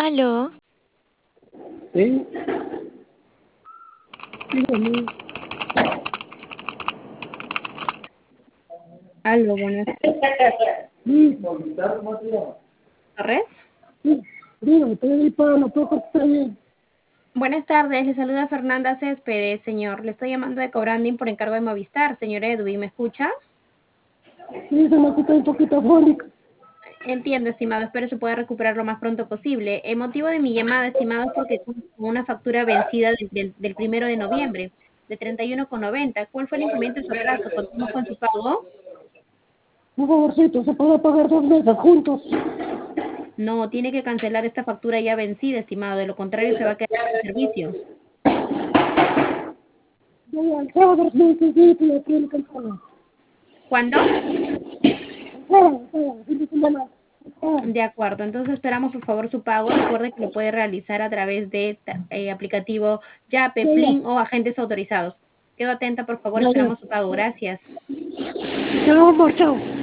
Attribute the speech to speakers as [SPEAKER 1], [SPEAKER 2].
[SPEAKER 1] Aló,
[SPEAKER 2] Sí, dígame.
[SPEAKER 3] Aló, buenas
[SPEAKER 2] Sí,
[SPEAKER 3] tardes.
[SPEAKER 2] sí, dígame, estoy ahí para la toca está bien.
[SPEAKER 3] Buenas tardes, le saluda Fernanda Céspedes, señor. Le estoy llamando de Cobranding por encargo de Movistar. Señor Edwin, ¿me escucha?
[SPEAKER 2] Sí, se me escucha un poquito afónica.
[SPEAKER 3] Entiendo, estimado. Espero se pueda recuperar lo más pronto posible. El motivo de mi llamada, estimado, es porque tengo una factura vencida del 1 de noviembre, de 31,90. ¿Cuál fue el incremento de su atraso? ¿Continuamos con su pago?
[SPEAKER 2] Un favorcito, se puede pagar 2 meses juntos.
[SPEAKER 3] No, tiene que cancelar esta factura ya vencida, estimado. De lo contrario, se va a quedar sin servicio.
[SPEAKER 2] Ya, el sábado 2 meses, sí, sí, aquí en el cancelo.
[SPEAKER 3] ¿Cuándo?
[SPEAKER 2] El sábado, fin de semana.
[SPEAKER 3] De acuerdo, entonces esperamos por favor su pago. Recuerde que lo puede realizar a través de aplicativo Yape,
[SPEAKER 2] Ya,
[SPEAKER 3] Plin o agentes autorizados. Quedo atenta, por favor,
[SPEAKER 2] ya, ya.
[SPEAKER 3] esperamos su pago. Gracias.
[SPEAKER 2] Chao, amor, chao.